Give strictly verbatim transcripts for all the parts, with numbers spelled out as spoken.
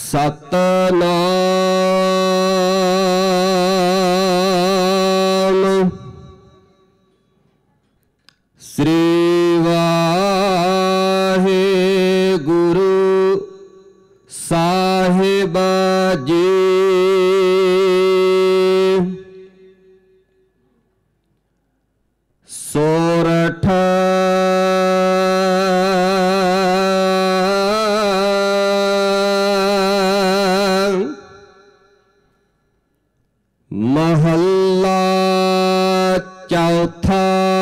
सतनाम श्री वाहेगुरु साहिब जी। सोरठ महला चौथा।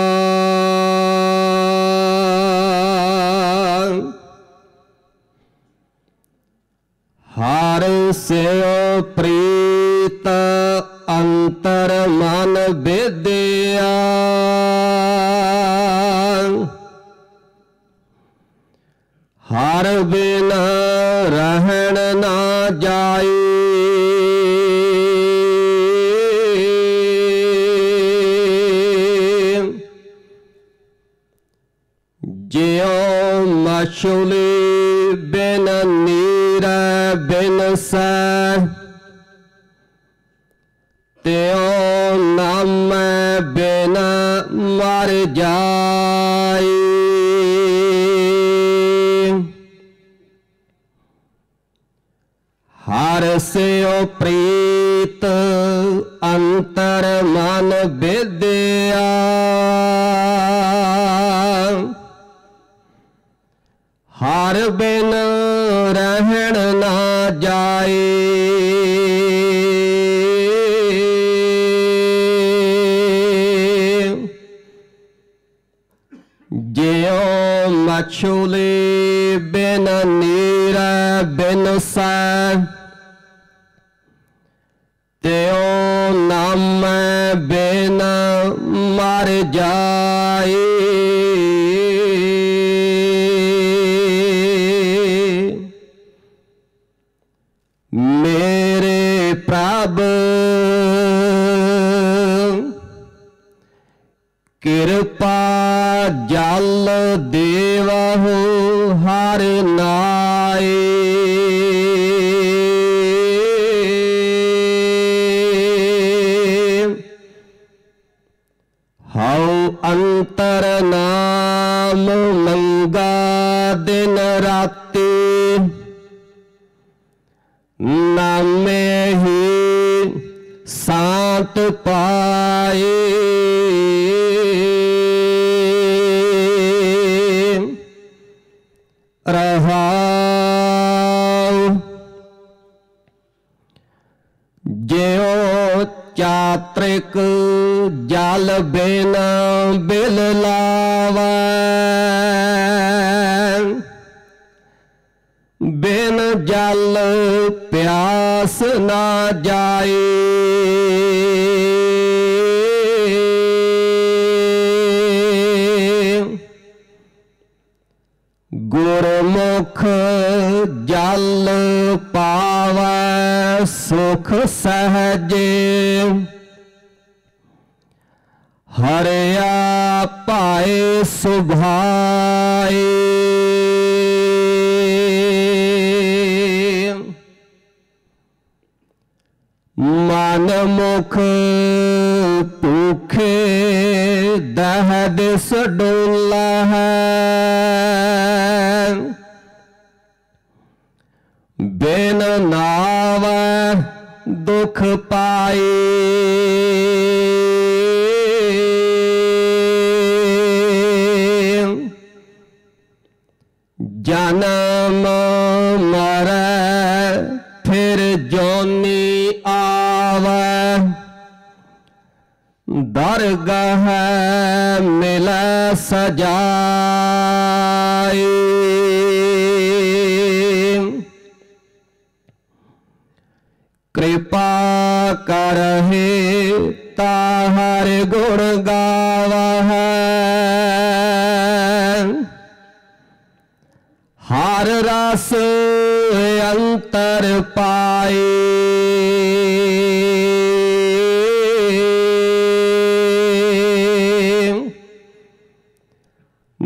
हर से प्रीत अंतर मन विद्या। हर बिन रहन ना जाए। ज्यों मछली बिन नीर बिन सै, त्यों नाम बिन मर जाए। हर से प्रीत अंतर मन विद्या। हर बिन रहन ना जाए। ज्यों मछली बिन नीर बिन सै, त्यों नाम बिन मर जाए। मेरे प्रभ कृपा जल देवहु हर नाए। हऊ अंतर नाम मंगा दिन राती। नामे ही शांत पाए। रहाऊ ज्यों चात्रिक जल बिन बिल लावै। बिन जल प्यास ना जाए। गुरमुख जल पावै सुख सहजे। हरिया पाए सुभाए। मन मुख भूखे दह दिस डोला है। बिन नावै दुख पाए। जन्म मरै फिर जोनी आवै। दरगाह मिलै सजाए। कृपा करहे ताहर गुण गावै। हर रस अंतर पाए।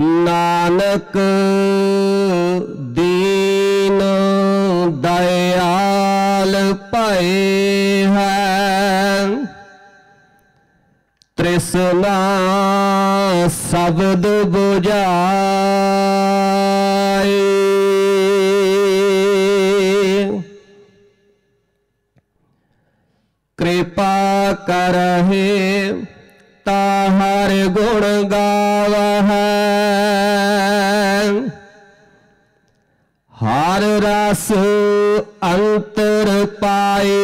नानक दीन दया ਭਏ ਹੈ। ਤ੍ਰਿਸ਼ਨਾ ਸ਼ਬਦ ਬੁਝਾਏ, ਕਿਰਪਾ ਕਰਹਿ ਤਾਹਰ ਗੁਣ ਗਾਵਹਿ। ਹਰ ਰਸ ਅੰਤਰ ਪਾਏ,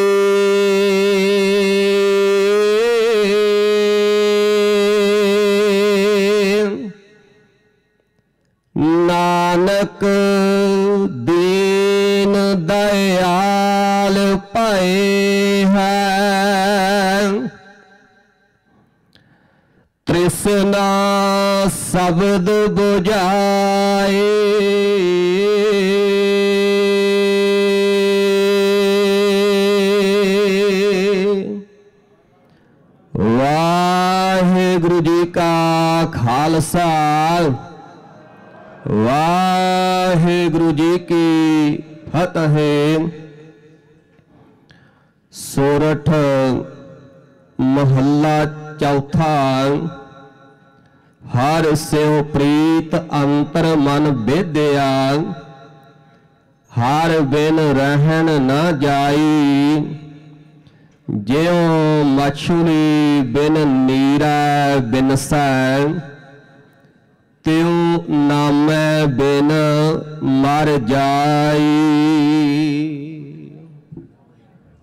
ਨਾਨਕ ਦੀਨ ਦਇਆਲ ਭਏ ਹੈ। ਤ੍ਰਿਸ਼ਨਾ ਸ਼ਬਦ ਬੁਝਾਏ, ਵਾਹਿਗੁਰੂ ਜੀ ਕਾ ਖਾਲਸਾ ਵਾਹਿਗੁਰੂ ਜੀ ਕੀ ਫਤਿਹ। ਸੋਰਠ ਮਹੱਲਾ ਚੌਥਾ। ਹਰ ਸਿਉ ਪ੍ਰੀਤ ਅੰਤਰ ਮਨ ਬੇਦਿਆ, ਹਰ ਬਿਨ ਰਹਿਣ ਨਾ ਜਾਈ। ਜਿਉ ਮਛਲੀ ਬਿਨ ਨੀਰਾ ਬਿਨਸੈ, ਤਿਉ ਨਾਮੈ ਬਿਨ ਮਰ ਜਾਈ।